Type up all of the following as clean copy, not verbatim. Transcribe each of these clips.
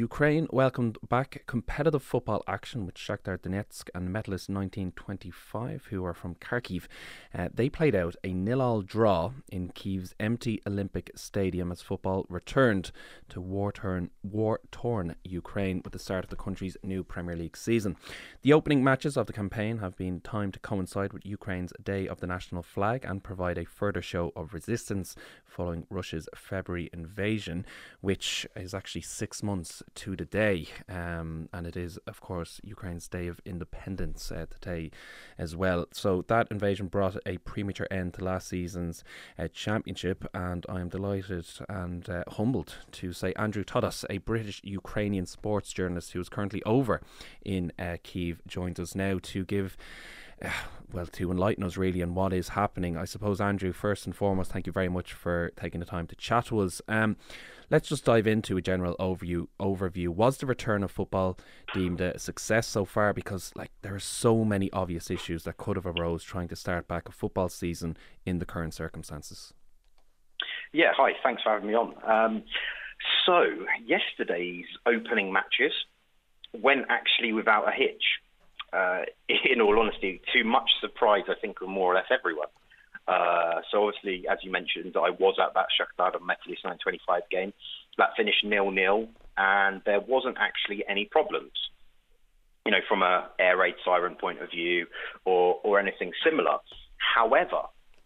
Ukraine welcomed back competitive football action with Shakhtar Donetsk and Metalist 1925, who are from Kharkiv. They played out a 0-0 draw in Kyiv's empty Olympic Stadium as football returned to war-torn Ukraine with the start of the country's new Premier League season. The opening matches of the campaign have been timed to coincide with Ukraine's Day of the National Flag and provide a further show of resistance following Russia's February invasion, which is actually 6 months to the day, and it is of course Ukraine's Day of Independence today as well. So that invasion brought a premature end to last season's championship, and I'm delighted and humbled to say Andrew Todas, a British Ukrainian sports journalist who is currently over in Kyiv, joins us now to give to enlighten us really on what is happening. I suppose, Andrew, first and foremost, thank you very much for taking the time to chat to us. Let's just dive into a general overview. Was the return of football deemed a success so far? Because there are so many obvious issues that could have arose trying to start back a football season in the current circumstances. Yeah, hi, thanks for having me on. So yesterday's opening matches went actually without a hitch. In all honesty, to much surprise, I think, of more or less everyone. So obviously, as you mentioned, I was at that Shakhtar Metalist 925 game. That finished 0-0, and there wasn't actually any problems, from a air raid siren point of view or anything similar. However,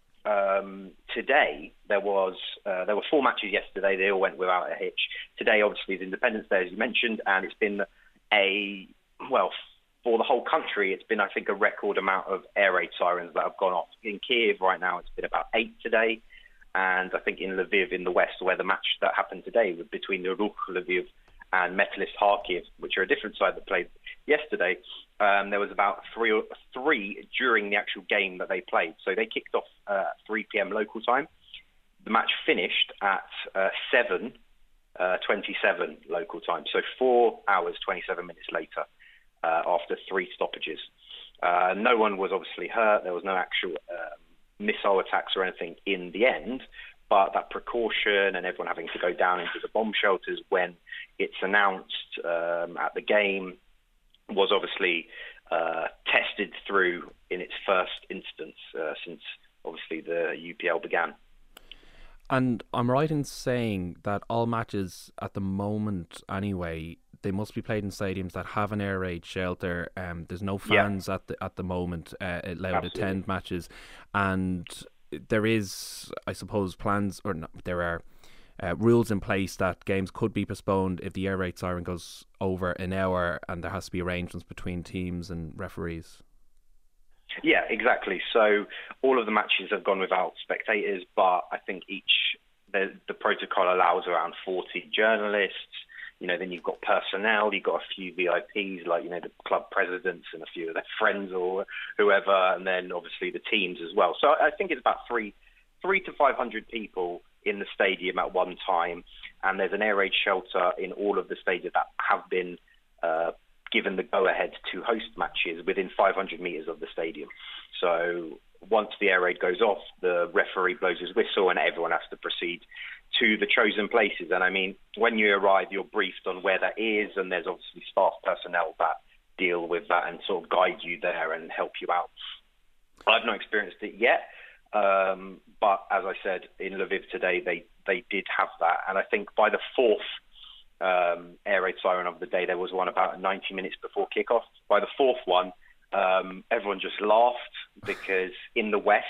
today there were 4 matches yesterday. They all went without a hitch. Today, obviously, is Independence Day, as you mentioned, and it's been for the whole country, it's been, I think, a record amount of air raid sirens that have gone off. In Kyiv right now, it's been about 8 today. And I think in Lviv in the west, where the match that happened today was between the Ruch Lviv and Metalist Kharkiv, which are a different side that played yesterday, there was about three during the actual game that they played. So they kicked off at 3 p.m. local time. The match finished at 7:27 local time. So 4 hours, 27 minutes later. After 3 stoppages. No one was obviously hurt. There was no actual missile attacks or anything in the end, but that precaution and everyone having to go down into the bomb shelters when it's announced at the game was obviously tested through in its first instance since obviously the UPL began. And I'm right in saying that all matches at the moment anyway, they must be played in stadiums that have an air raid shelter. There's no fans at the moment allowed to attend matches, and there is, I suppose, there are rules in place that games could be postponed if the air raid siren goes over an hour, and there has to be arrangements between teams and referees. Yeah, exactly. So all of the matches have gone without spectators, but I think the protocol allows around 40 journalists. Then you've got personnel, you've got a few VIPs, like, the club presidents and a few of their friends or whoever, and then obviously the teams as well. So I think it's about 300 to 500 people in the stadium at one time, and there's an air raid shelter in all of the stadiums that have been given the go-ahead to host matches within 500 metres of the stadium. So once the air raid goes off, the referee blows his whistle and everyone has to proceed to the chosen places. And I mean, when you arrive, you're briefed on where that is, and there's obviously staff personnel that deal with that and sort of guide you there and help you out. I've not experienced it yet, but as I said, in Lviv today, they did have that. And I think by the 4th air raid siren of the day, there was one about 90 minutes before kickoff. By the 4th one, everyone just laughed because in the West,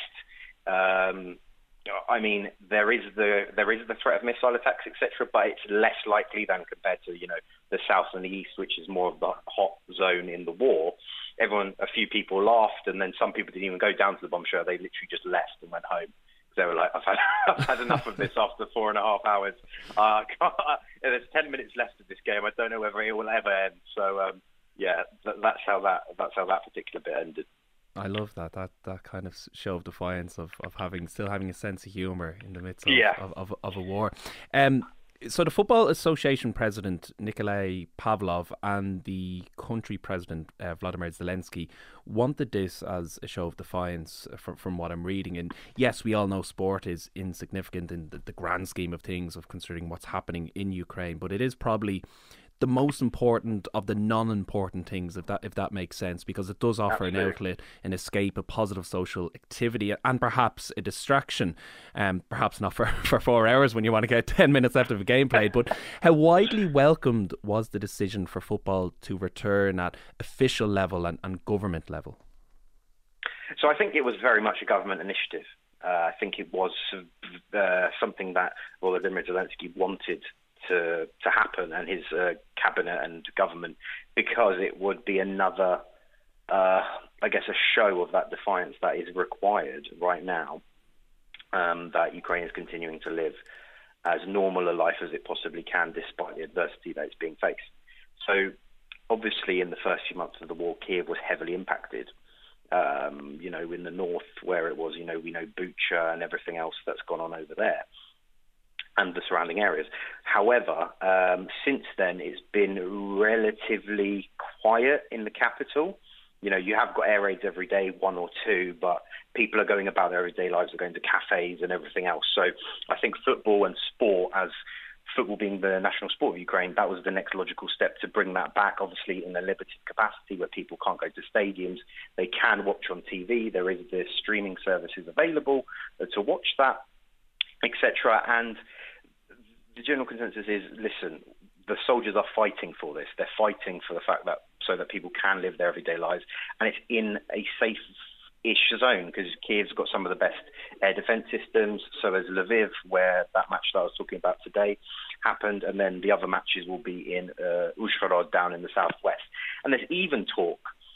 I mean, there is the threat of missile attacks, etc., but it's less likely than compared to the South and the East, which is more of the hot zone in the war. A few people laughed, and then some people didn't even go down to the bomb shelter. They literally just left and went home. They were like, I've had enough of this after 4.5 hours. There's 10 minutes left of this game. I don't know whether it will ever end. So that's how that particular bit ended. I love that kind of show of defiance of still having a sense of humour in the midst of a war. So the Football Association president, Nikolai Pavlov, and the country president, Vladimir Zelensky, wanted this as a show of defiance from what I'm reading. And yes, we all know sport is insignificant in the grand scheme of things of considering what's happening in Ukraine, but it is probably the most important of the non-important things, if that makes sense, because it does offer an outlet, an escape, a positive social activity, and perhaps a distraction. Perhaps not for 4 hours when you want to get 10 minutes left of a game played. But how widely welcomed was the decision for football to return at official level and government level? So I think it was very much a government initiative. I think it was something that Volodymyr Zelensky wanted to happen, and his cabinet and government, because it would be another, I guess, a show of that defiance that is required right now, that Ukraine is continuing to live as normal a life as it possibly can, despite the adversity that it's being faced. So obviously in the first few months of the war, Kiev was heavily impacted. In the north, where it was, we know Bucha and everything else that's gone on over there, and the surrounding areas. However, since then, it's been relatively quiet in the capital. You have got air raids every day, 1 or 2, but people are going about their everyday lives, are going to cafes and everything else. So I think football and sport, as football being the national sport of Ukraine, that was the next logical step to bring that back, obviously in a limited capacity where people can't go to stadiums. They can watch on TV. There is the streaming services available to watch that, etc. And the general consensus is, listen, the soldiers are fighting for this. They're fighting for the fact that so that people can live their everyday lives, and it's in a safe-ish zone, because Kiev's got some of the best air defence systems. So there's Lviv, where that match that I was talking about today happened, and then the other matches will be in Uzhhorod down in the southwest. And there's even talk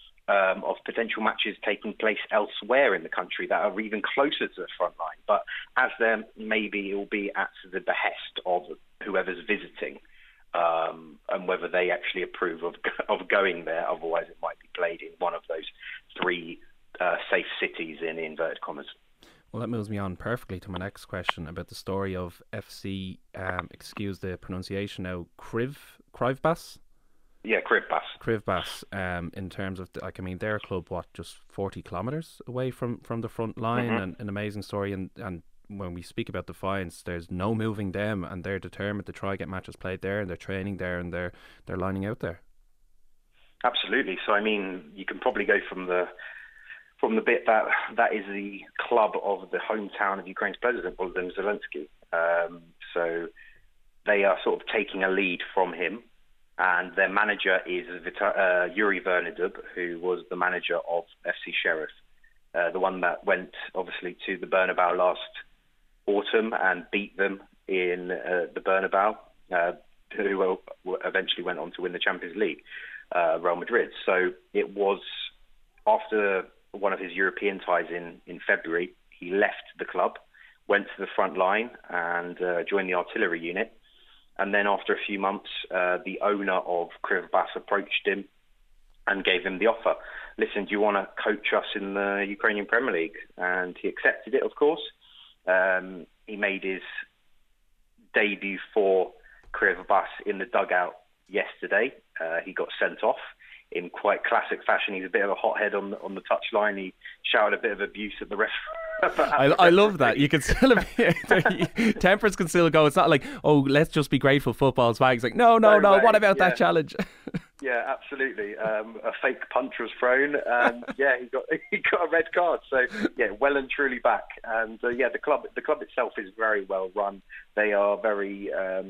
of potential matches taking place elsewhere in the country that are even closer to the front line. But as there, maybe it will be at the behest of whoever's visiting, and whether they actually approve of going there. Otherwise, it might be played in one of those 3 safe cities in inverted commas. Well, that moves me on perfectly to my next question about the story of FC, excuse the pronunciation now, Kryvbas? Yeah, Kryvbas, in terms of, they're a club, just 40 kilometres away from the front line, and an amazing story. And when we speak about defiance, there's no moving them, and they're determined to try and get matches played there, and they're training there, and they're lining out there. Absolutely. So, you can probably go from the bit that is the club of the hometown of Ukraine's president, Volodymyr Zelensky. So they are sort of taking a lead from him, and their manager is Yuri Vernedub, who was the manager of FC Sheriff, the one that went obviously to the Bernabeu last autumn and beat them in the Bernabeu, who eventually went on to win the Champions League, Real Madrid. So it was after one of his European ties in February, he left the club, went to the front line and joined the artillery unit. And then after a few months, the owner of Kryvbas approached him and gave him the offer. Listen, do you want to coach us in the Ukrainian Premier League? And he accepted it, of course. He made his debut for Kryvbas in the dugout yesterday. He got sent off in quite classic fashion. He's a bit of a hothead on the touchline. He shouted a bit of abuse at the ref. I love that. You can still tempers can still go. It's not like, oh, let's just be grateful football's back. It's like, no. What about that challenge? Yeah, absolutely. A fake punch was thrown, and he got a red card. So well and truly back. And the club itself is very well run. They are very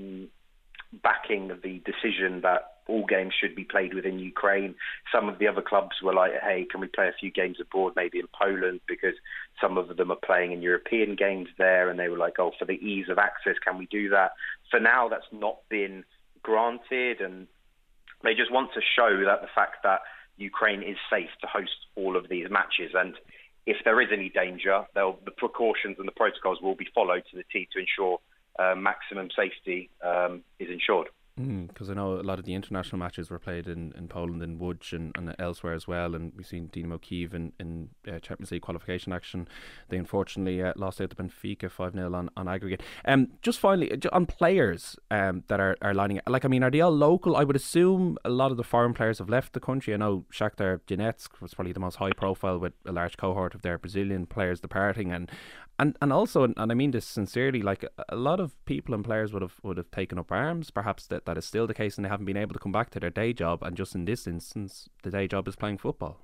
backing the decision that all games should be played within Ukraine. Some of the other clubs were like, hey, can we play a few games abroad, maybe in Poland, because some of them are playing in European games there, and they were like, oh, for the ease of access, can we do that? For now, that's not been granted, and they just want to show that the fact that Ukraine is safe to host all of these matches, and if there is any danger, the precautions and the protocols will be followed to the T to ensure maximum safety is ensured. Because I know a lot of the international matches were played in Poland, in Łódź and elsewhere as well, and we've seen Dynamo Kyiv in Champions League qualification action. They unfortunately lost out to Benfica 5-0 on aggregate. Just finally, on players that are lining up, are they all local? I would assume a lot of the foreign players have left the country. I know Shakhtar Donetsk was probably the most high profile, with a large cohort of their Brazilian players departing, and And also, and I mean this sincerely, like a lot of people and players would have taken up arms. Perhaps that is still the case, and they haven't been able to come back to their day job. And just in this instance, the day job is playing football.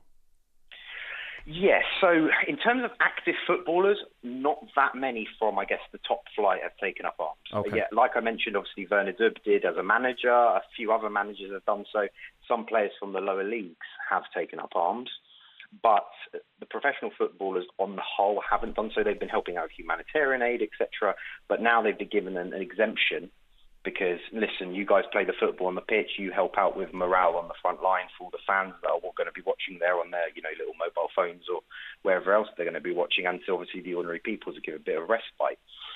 Yes, so in terms of active footballers, not that many from, I guess, the top flight have taken up arms. Okay. Yeah, like I mentioned, obviously Werner Dub did as a manager. A few other managers have done so. Some players from the lower leagues have taken up arms. But the professional footballers on the whole haven't done so. They've been helping out with humanitarian aid, etc. But now they've been given an exemption because, listen, you guys play the football on the pitch, you help out with morale on the front line for the fans that are going to be watching there on their, little mobile phones or wherever else they're going to be watching, and to obviously the ordinary people to give a bit of respite.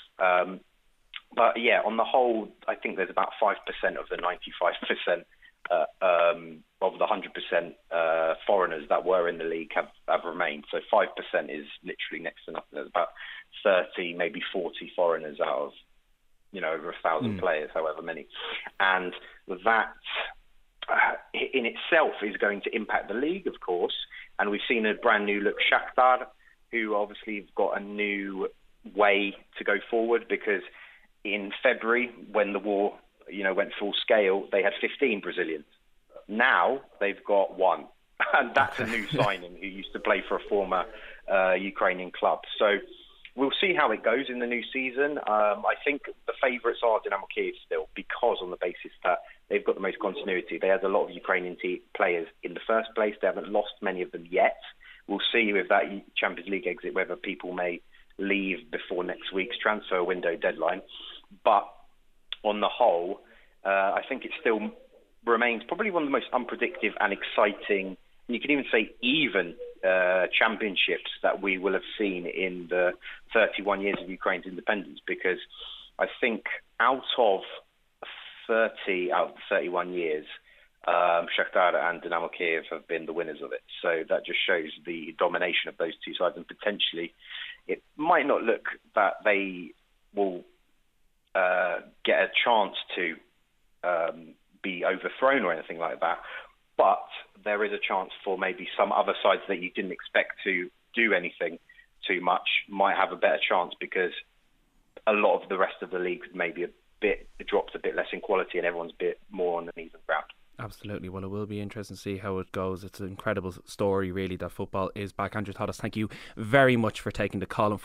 But yeah, on the whole, I think there's about 5% of the 95% of the 100% foreigners that were in the league have remained. So 5% is literally next to nothing. There's about 30, maybe 40 foreigners out of over 1,000 players, however many. And that in itself is going to impact the league, of course. And we've seen a brand new look Shakhtar, who obviously have got a new way to go forward, because in February, when the war went full scale, they had 15 Brazilians. Now they've got one. And that's a new signing who used to play for a former Ukrainian club. So we'll see how it goes in the new season. I think the favourites are Dynamo Kyiv still, because on the basis that they've got the most continuity. They had a lot of Ukrainian players in the first place. They haven't lost many of them yet. We'll see with that Champions League exit whether people may leave before next week's transfer window deadline. But on the whole, I think it still remains probably one of the most unpredictable and exciting, and you can even say even, championships that we will have seen in the 31 years of Ukraine's independence, because I think out of the 31 years, Shakhtar and Dynamo Kyiv have been the winners of it. So that just shows the domination of those two sides, and potentially it might not look that they will get a chance to be overthrown or anything like that. But there is a chance for maybe some other sides that you didn't expect to do anything too much might have a better chance, because a lot of the rest of the league maybe dropped a bit less in quality, and everyone's a bit more on an even ground. Absolutely. Well, it will be interesting to see how it goes. It's an incredible story, really, that football is back. Andrew Thomas, thank you very much for taking the call.